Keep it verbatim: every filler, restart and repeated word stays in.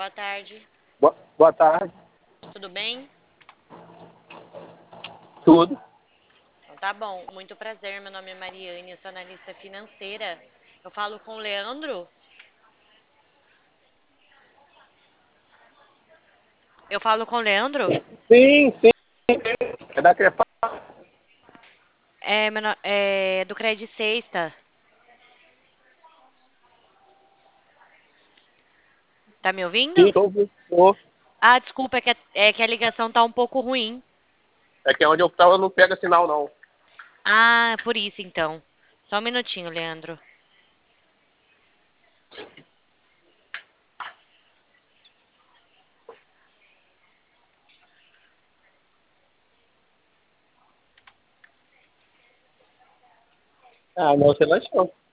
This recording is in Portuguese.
boa tarde. Boa, boa tarde. Tudo bem? Tudo. Então tá bom. Muito prazer. Meu nome é Mariane, eu sou analista financeira. Eu falo com o Leandro? Eu falo com o Leandro? Sim, sim. É da Crepá. É, meu no- é do Credit Sexta. Tá me Sim, ouvindo? tô ouvindo. Tô. Ah, desculpa, é que a, é que a ligação tá um pouco ruim. É que onde eu tava não pega sinal, não. Ah, por isso então. Só um minutinho, Leandro. Ah, não, você lanchou.